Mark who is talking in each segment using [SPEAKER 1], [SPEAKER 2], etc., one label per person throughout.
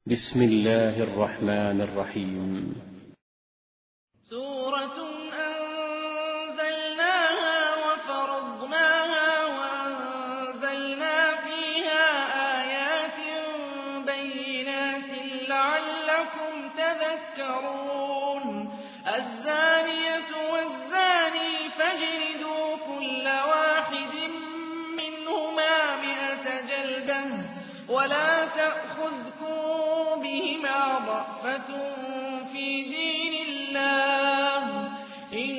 [SPEAKER 1] بسم الله الرحمن الرحيم.
[SPEAKER 2] سورة أنزلناها وفرضناها وأنزلنا فيها آيات بينات لعلكم تذكرون. الزانية والزاني فاجلدوا كل واحد منهما 100 جلدة ولا تأخذكم بهما رأفة في دين الله إن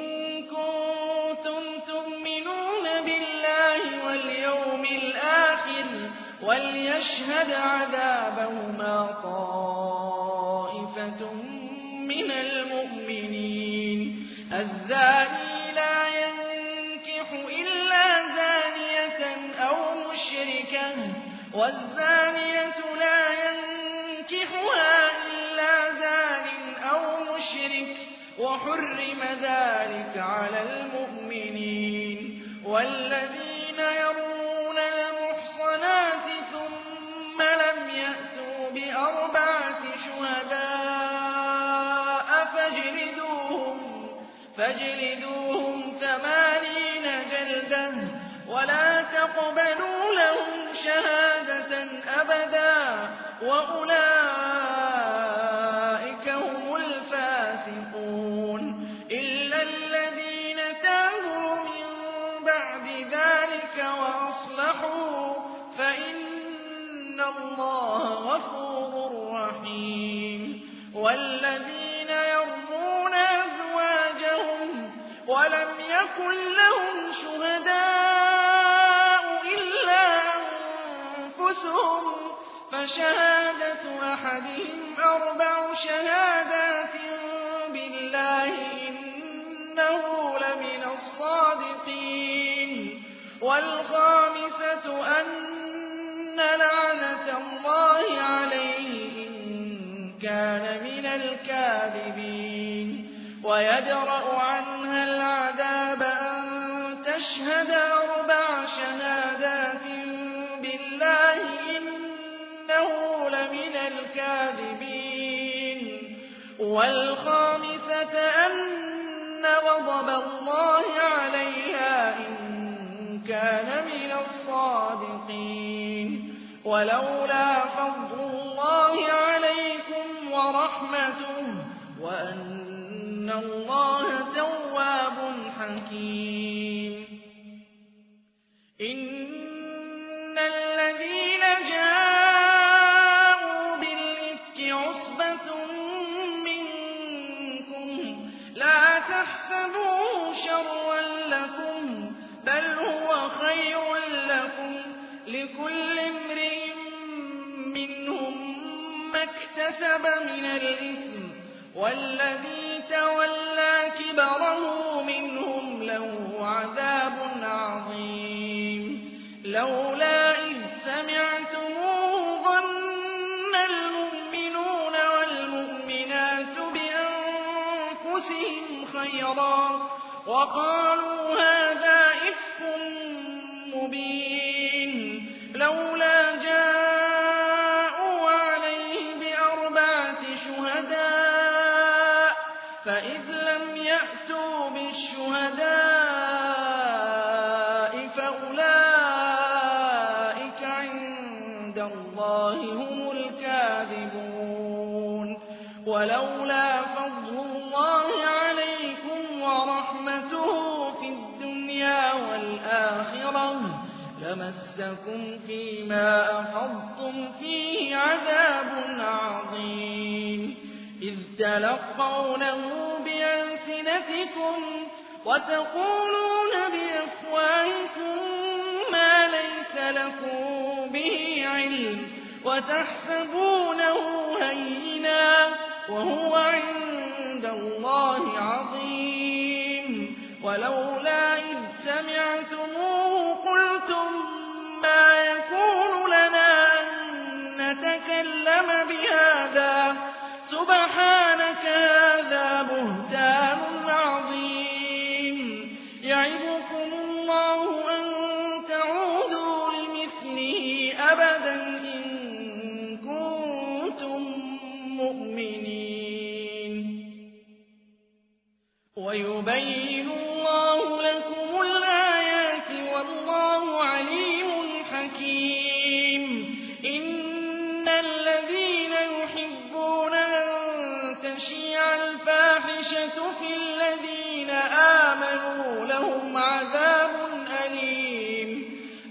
[SPEAKER 2] كنتم تؤمنون بالله واليوم الآخر وليشهد عذابهما طائفة من المؤمنين. الزاني لا ينكح إلا زانية أو مشركة والزانية لا ينكحها إلا زان أو مشرك وحرم ذلك على المؤمنين. والذين يرمون المحصنات ثم لم يأتوا ب4 شهداء فاجلدوهم 80 جلدة ولا تقبلوا لهم شهادة أبدا وأولئك هم الفاسقون. إلا الذين تابوا من بعد ذلك وأصلحوا فإن الله غفور رحيم. والذين يرمون أزواجهم ولم يكن لهم شهداء إلا أنفسهم فشهادة أحدهم 4 شهادات بالله إنه لمن الصادقين. والخامسة أن لعنة الله عليه إن كان من الكاذبين. ويدرأ عنها العذاب أن تشهد 4 شهادات بالله إنه لمن الكاذبين. والخامسة أن غضب الله عليها إن كان من الصادقين. ولولا فضل الله عليكم ورحمته وأن الله تواب حكيم. إن الذين جاءوا بالإفك عصبة منكم لا تحسبوه شرا لكم بل هو خير لكم لكل امرئ منهم ما اكتسب من الإثم والذي تولى كبره منهم له عذاب عظيم. لولا إذ سمعتموه ظن المؤمنون والمؤمنات بأنفسهم خيرا وقالوا هذا إفك مبين. لولا جاءوا عليه ب4 شهداء فإذ لم يأتوا بالشهداء فأولئك عند الله هم الكاذبون. ولولا فضل الله عليكم ورحمته في الدنيا والآخرة لمسكم فيما أفضتم فيه عذاب عظيم. إذ تلقونه بألسنتكم وتقولون بأفواهكم ما ليس لكم به علم وتحسبونه هينا وهو عند الله عظيم. ولولا إذ سمعتموه قلتم ما يكون لنا أن نتكلم بهذا سبحانك هذا بهتان عظيم. يعظكم الله أن تعودوا لمثله أبدا إن كنتم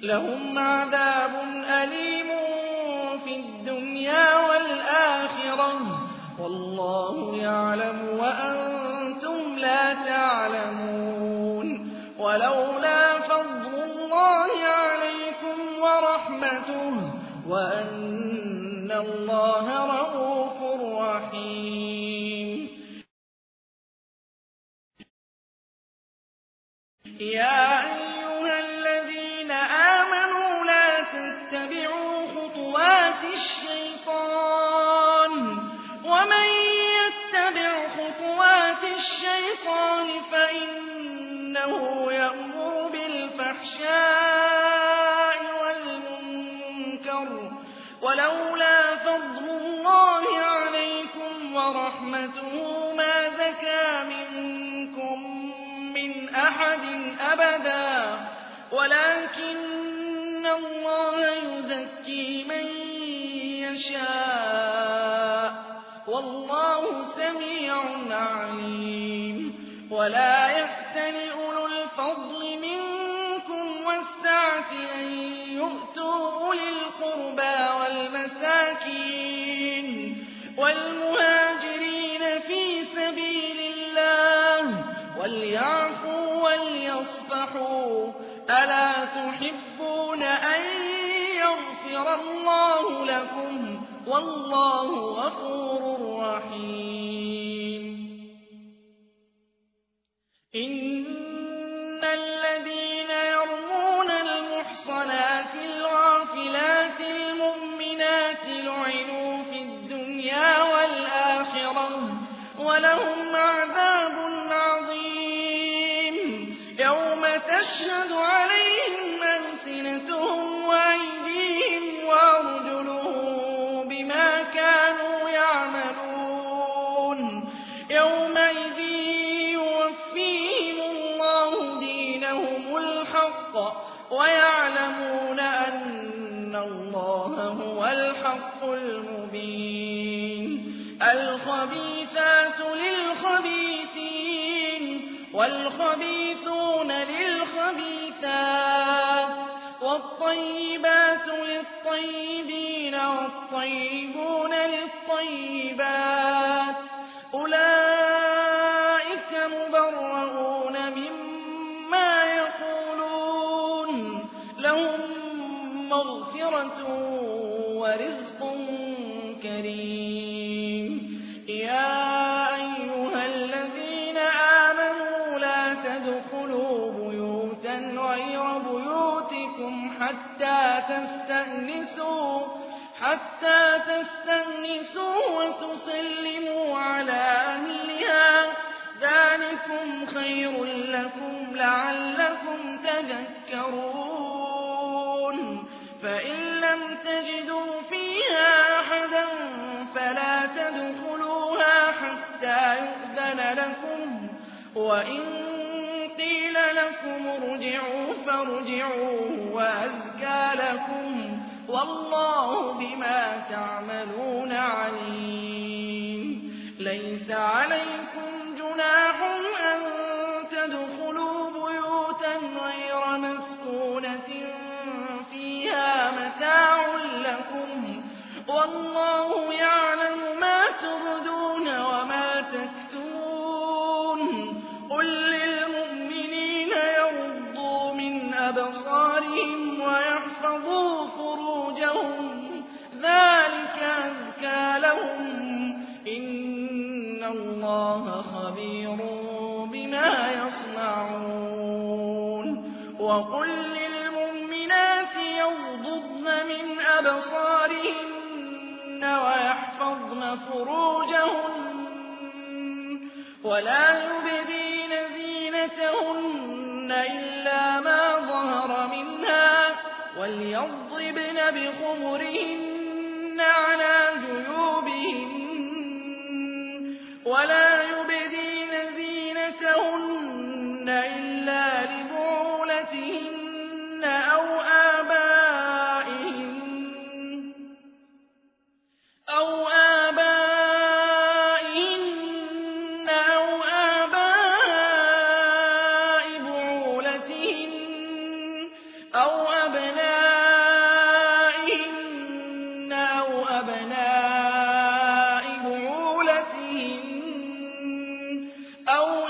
[SPEAKER 2] لهم عذاب أليم في الدنيا والآخرة والله يعلم وأنتم لا تعلمون ولولا فضل الله عليكم ورحمته وأن الله رءوف رحيم يا أيها الذين آمنوا لا تتبعوا خطوات الشيطان ومن يتبع خطوات الشيطان فإنه يأمر بالفحشاء والمنكر ولولا فضل الله عليكم ورحمته ما زكى منكم من أحد أبدا ولكن الله يزكي من يشاء والله سميع عليم ولا يأتل أولو الفضل منكم والسعة أن يؤتوا أولي القربى والمساكين والمهاجرين في سبيل الله وليعفوا وليصفحوا ألا تحبون أن يغفر الله لكم والله غفور رحيم إن الذين يرمون المحصنات الغافلات المؤمنات لعنوا في الدنيا والآخرة ولهم عذاب عظيم يوم تشهد عليهم ألسنتهم وأيديهم وأرجلهم بما كانوا يعملون يومئذ يوفيهم الله دينهم الحق ويعلمون أن الله هو الحق المبين الخبيثات للخبيثين والخبيثون للخبيثات والطيبات للطيبين والطيبون للطيبات أولئك مبرؤون مما يقولون لهم مغفرة ورزق كريم يا أيها الذين آمنوا لا تدخلوا بيوتا غير بيوتكم حتى تستأنسوا وتسلموا على أهلها ذلكم خير لكم لعلكم تذكرون فإن لم تجدوا فيها أحدا فلا تدخلوها حتى يؤذن لكم وإن قيل لكم ارجعوا فارجعوا وأزكى لكم والله بما تعملون عليم ليس عليكم جناح أن تدخلوا بيوتا غير مسكونة فيها متاع لكم والله يعلم ما تبدون وما تكتمون قل للمؤمنين يغضوا من أبصارهم ويحفظوا فروجهم ذلك أزكى لهم إن الله خبير بما يصنعون وقل للمؤمنات يغضضن من أبصارهن ويحفظن فروجهن ولا يبدين زينتهن إلا ما ظهر منها وليضربن بخمرهن على جيوبهن ولا يبدين زينتهن إلا لبعولتهن أو آبائهن أو آباء بعولتهن أو أبنائهن أبناء بعولتهن أو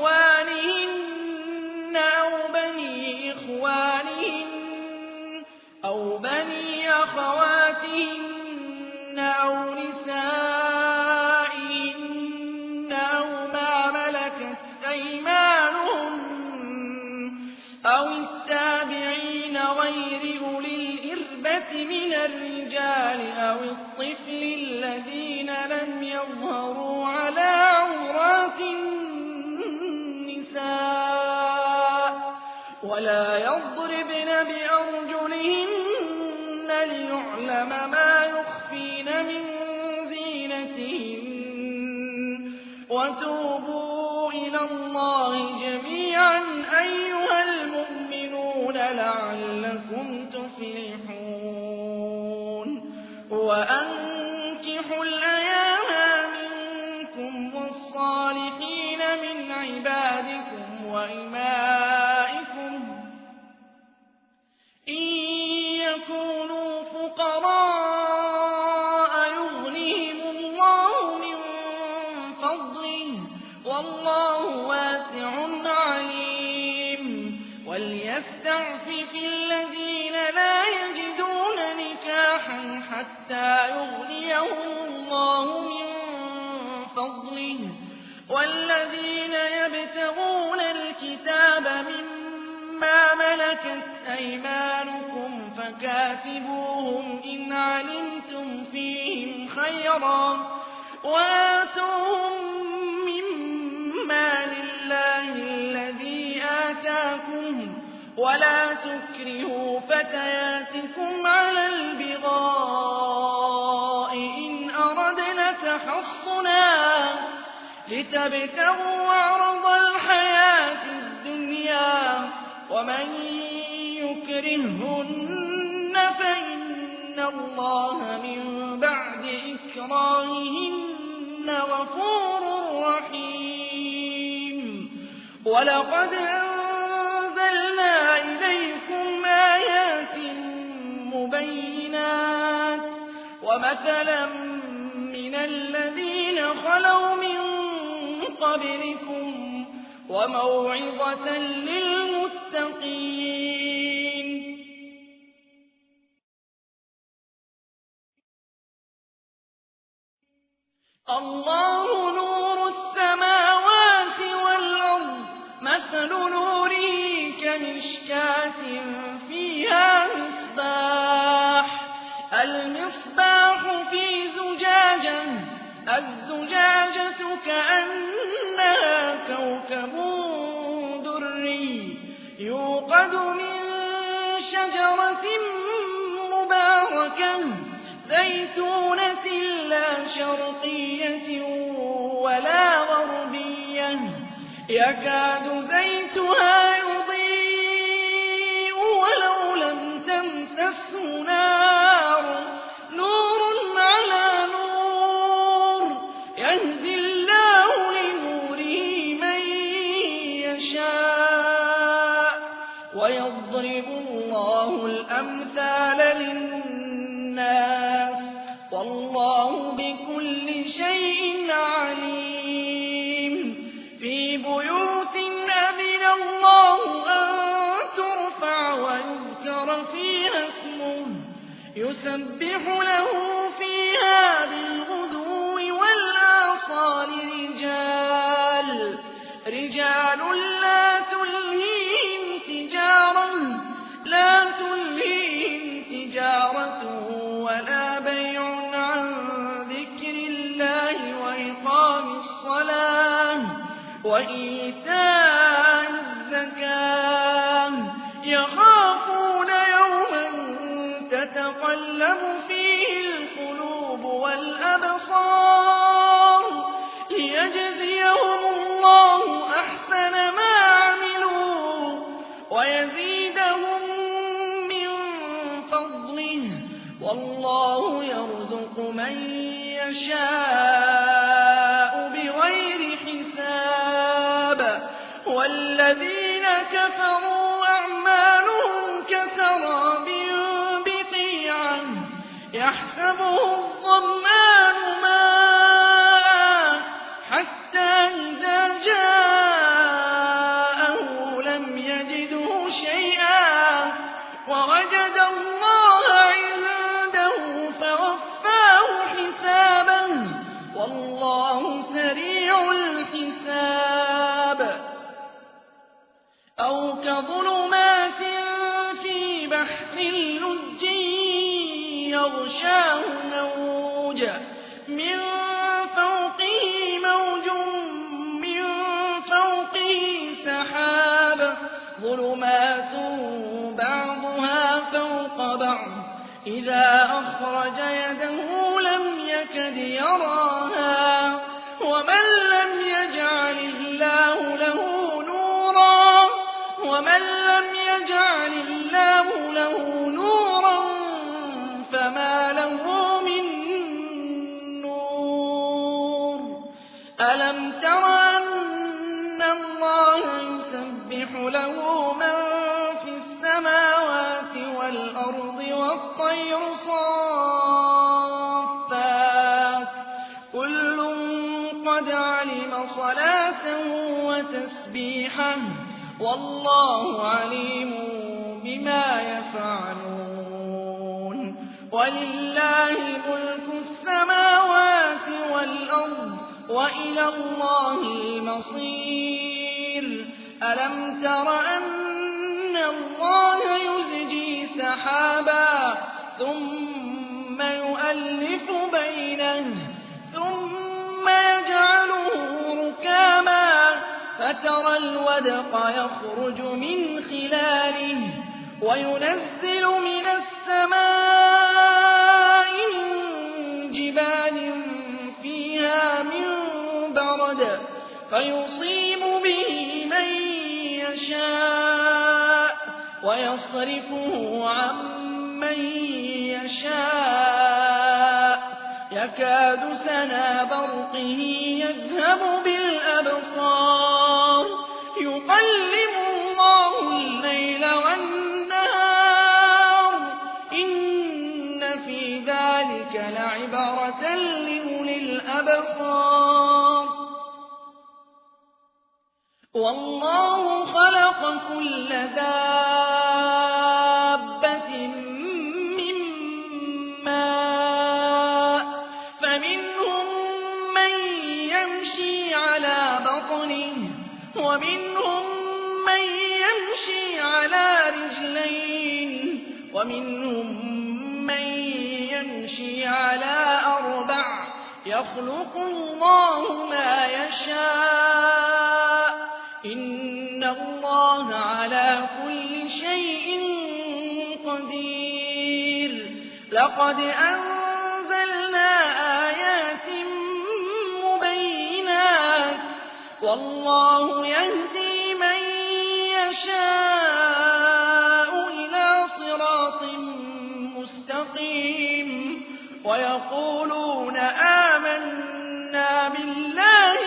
[SPEAKER 2] إخوانهن أو بني إخوانهن أو بني أخواتهن أو نسائهن أو ما ملكت أيمانهن أو التابعين غير أولي الإربة من الرجال أو الطفل الذين لم يظهروا على عورات النساء ولا يضربن بأرجلهن ليعلم ما يخفين من زينتهن وتوبوا إلى الله جميعا أيها المؤمنون لعلكم تفلحون وأنكحوا الأيام منكم والصالحين من عبادكم وإمائكم إن يكونوا فقراء يغنيهم الله من فضله والله واسع عليم وليستعفف الذين لا يجدون نكاحا حتى يغنيهم الله من فضله والذين يبتغون الكتاب مما ملكت أيمانكم فكاتبوهم إن علمتم فيهم خيرا وآتوهم مما لله الذي آتاكم ولا تكرهوا فتياتكم على البغاء إن أردنا تحصنا لتبتغوا عرض الحياة الدنيا ومن يكرهن فإن الله من بعد إكراههن غفور رحيم ولقد أنزلنا إليكم آيات مبينات ومثلا من الذين خلوا من قبلكم وموعظة للمتقين الله نور السماوات والأرض مثل نوره كمشكاة فيها مصباح المصباح في زجاجة الزجاجة كأنها كوكب دري يوقد من شجرة مباركة زيتونة لا شرقية ولا غربية يكاد زيتها يضيء ولو لم تمسسه نار نور على نور يهدي الله لنوره من يشاء ويضرب الله الأمثال للناس والله بكل شيء عليم في بيوت أذن الله أن ترفع ويذكر فيها اسمه يسبح له فيها بالغدو والآصال رجال لا تلهيهم تجارة ولا بيع عن ذكر الله وإقام الصلاة وإيتاء الزكاة يخافون يوما تتقلب فيه القلوب والأبصار ليجزيهم الله أحسن ما عملوا ويزيدهم من فضله والله يرزق من يشاء بغير حساب والذين كفروا أعمالهم كسراب بقيعة يحسبه موج من فوقه موج من فوقه سحاب ظلمات بعضها فوق بعض إذا أخرج يده لم يكد يراها ومن لم يجعل الله له نورا فما له من نور ألم تر أن الله يسبح له من في السماوات والأرض والطير صافات كل قد علم صلاته وتسبيحه والله عليم بما يفعلون ولله ملك السماوات والأرض وإلى الله المصير ألم تر أن الله يزجي سحابا ثم يؤلف بينه ثم يجعله ركاما فترى الودق يخرج من خلاله وينزل من السماء من جبال فيها من برد فيصيب به من يشاء ويصرفه عن من يشاء يكاد سنا برقه يذهب بالأبصار يقلب الله الليل والنهار إن في ذلك لعبرة لأولي الأبصار والله خلق كل دابة من ماء فمنهم من يمشي على بطنه ومنهم من يمشي على رجلين ومنهم من يمشي على أربع يخلق الله ما يشاء إن الله على كل شيء قدير لقد أنزلنا آيات مبينات والله يهدي من يشاء إلى صراط مستقيم ويقولون آمنا بالله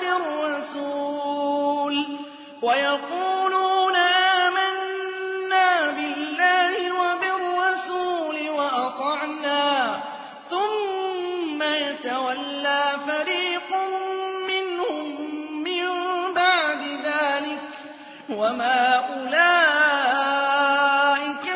[SPEAKER 2] وبالرسول وأطعنا ثم يتولى فريق منهم من بعد ذلك وما أولئك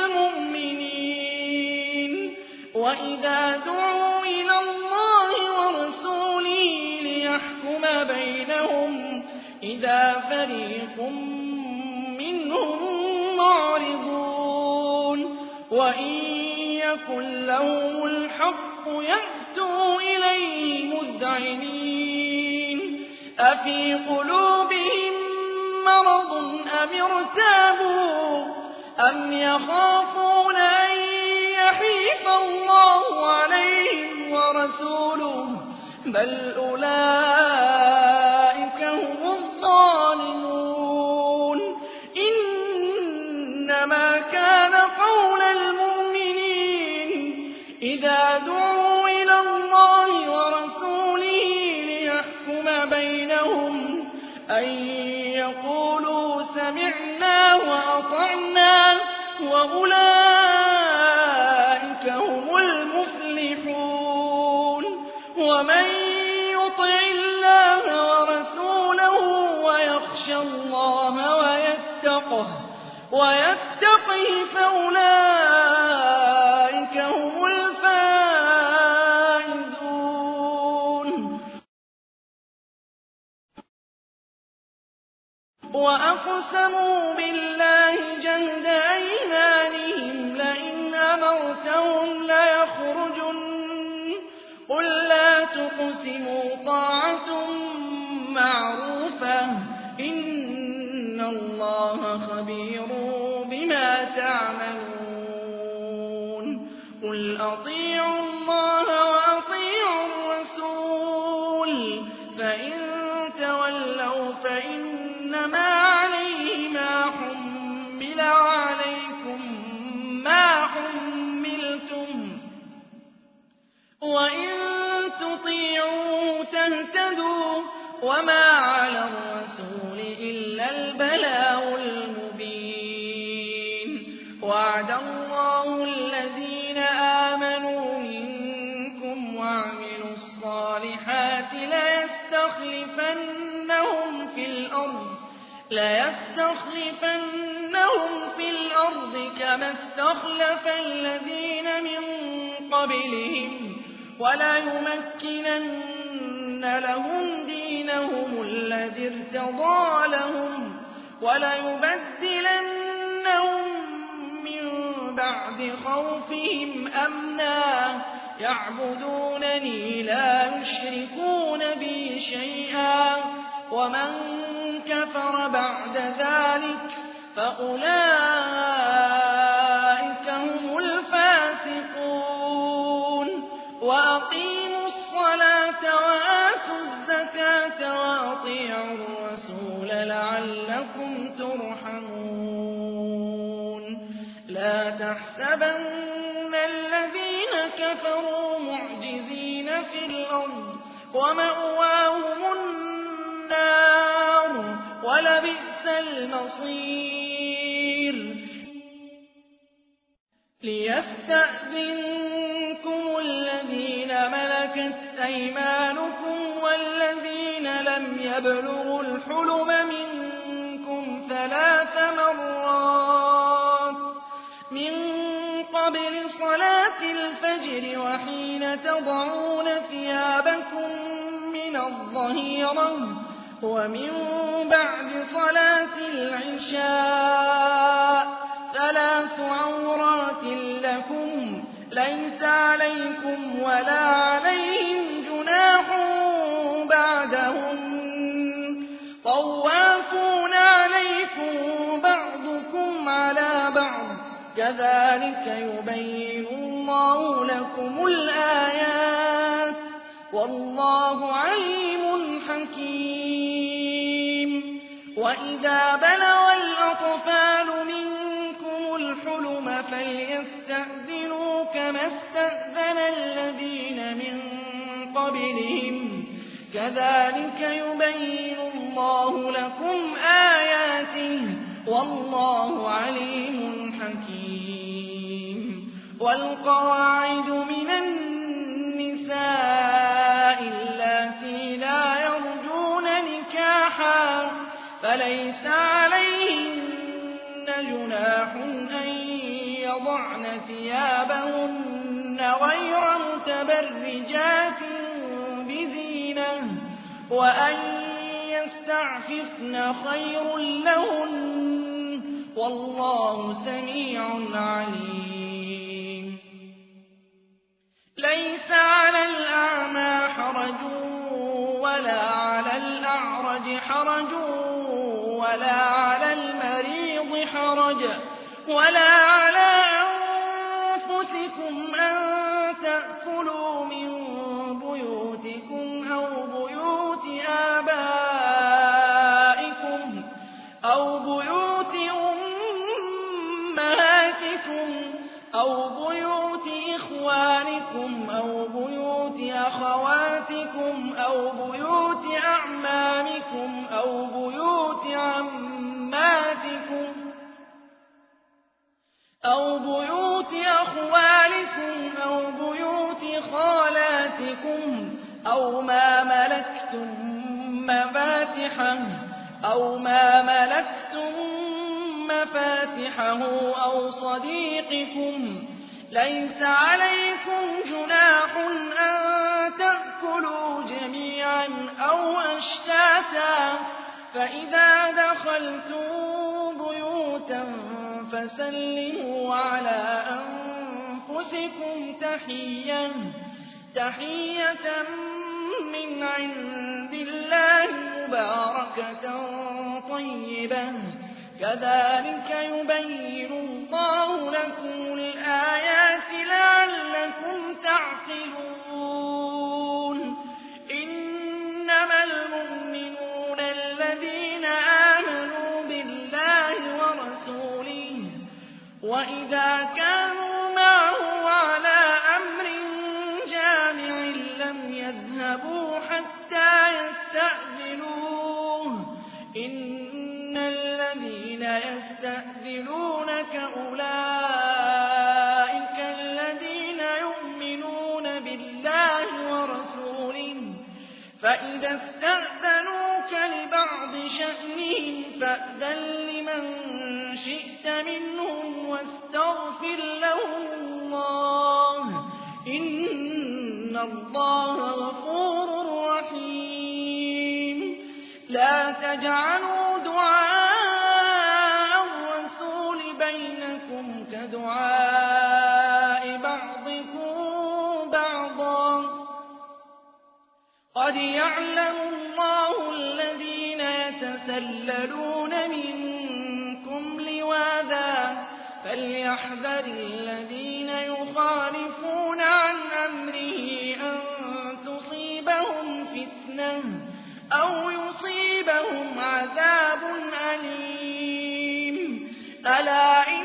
[SPEAKER 2] بالمؤمنين وإذا دعوا إلى الله ورسوله ليحكم بينهم إذا فريق منهم معرضون وإن يكن لهم الحق يأتوا إليه مذعنين أفي قلوبهم مرض أم ارتابوا أم يخافون أن يحيف الله عليهم ورسوله بل أولئك هم الظالمون إنما كان قول المؤمنين إذا دعوا إلى الله ورسوله ليحكم بينهم أن يقولوا سمعنا وأطعنا وأولئك هم المفلحون ومن يطع الله ورسوله ويخشى الله ويتقه فأولئك هم الفائزون وأقسموا بالله جهد أيمانهم لئن أمرتهم ليخرجن تقتسموا طاعة معروفة إن الله خبير بما تعملون قل أطيعوا الله وأطيعوا الرسول فإن تولوا فإنما عليه ما حمل وعليكم ما حملتم وإن تطيعوه تهتدوا وما على الرسول إلا البلاغ المبين وعد الله الذين آمنوا منكم وعملوا الصالحات ليستخلفنهم في الأرض كما استخلف الذين من قبلهم وليمكنن لهم دينهم الذي ارتضى لهم وليبدلنهم من بعد خوفهم أمنا يعبدونني لا يشركون بي شيئا ومن كفر بعد ذلك فأولئك هم الفاسقون وأقيموا الصلاة وآتوا الزكاة وأطيعوا الرسول لعلكم ترحمون لا تحسبن الذين كفروا معجزين في الأرض ومأواهم النار ولبئس المصير ليستأذنكم الذين ملكت أيمانكم والذين لم يبلغوا الحلم منكم 3 مرات من قبل صلاة الفجر وحين تضعون ثيابكم من الظهيرة ومن بعد صلاة العشاء 3 عورات لكم ليس عليكم ولا عليهم جناح بعدهم طوافون عليكم بعضكم على بعض كذلك يبين الله لكم الآيات والله عليم حكيم وإذا بلغ الأطفال منكم الحلم فليستأذنوا كما استأذن الذين من قبلهم كذلك يبين الله لكم آياته والله عليم حكيم والقواعد من النساء اللاتي لا يرجون نكاحا فليس عليهن جناح أن يضعن ثيابهن غير متبرجات بزينة وأن يستعففن خير لهن والله سميع عليم ليس على الأعمى حرج ولا على الأعرج حرج ولا على المريض حرج ولا على أنفسكم أن تأكلوا من بيوتكم أو بيوت آبائكم أو بيوت أمهاتكم أو بيوت إخوانكم أو بيوت أخواتكم أو بيوت أعمامكم أو بيوت عماتكم أو بيوت أخوالكم أو بيوت خالاتكم أو ما ملكتم مفاتحه أو صديقكم ليس عليكم جناح أن تأكلوا جميعا أو أشتاتا فإذا دخلتم بيوتا فسلموا على أنفسكم تحية من عند الله مباركة طيبة كذلك يبين الله لكم الآيات لعلكم تعقلون إنما المؤمنون الذين آمنوا بالله ورسوله وإذا كانوا معه على أمر جامع لم يذهبوا حتى يستأذنوه إن الذين يستأذنونك أولئك الذين يؤمنون بالله ورسوله فإذا استأذنوك لبعض شأنهم فأذن لمن شئت منهم واستغفر لهم الله إن الله غفور رحيم لا تجعلوا دعاء الرسول بينكم كدعاء بعضكم بعضا قد يعلم الله الذين يتسللون منكم لواذا فليحذر الذين يخالفون عن أمره أن تصيبهم فتنة أو يصيبهم عذاب أليم ألا إن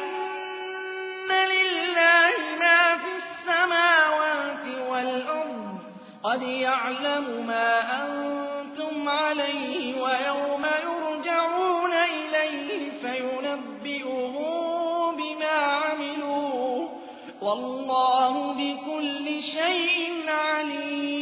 [SPEAKER 2] لله ما في السماوات والأرض قد يعلم ما أنتم عليه ويوم يرجعون إليه فينبئهم بما عملوا والله بكل شيء عليم